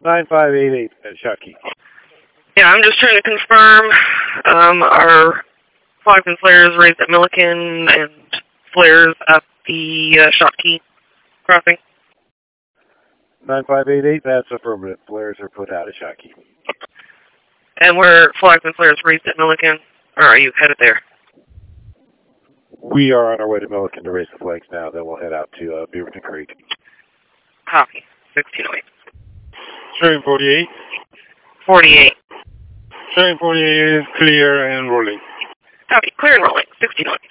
9588 at Shotkeep. Yeah, I'm just trying to confirm our flags and flares raised at Milliken and flares at the Shotkeep crossing. 9588, that's affirmative. Flares are put out at Shotkeep. And were flags and flares raised at Milliken, or are you headed there? We are on our way to Milliken to raise the flags now. Then we'll head out to Beaverton Creek. Copy. 1608. Train 48. 48. Train 48 is clear and rolling. Copy. Clear and rolling. 1608.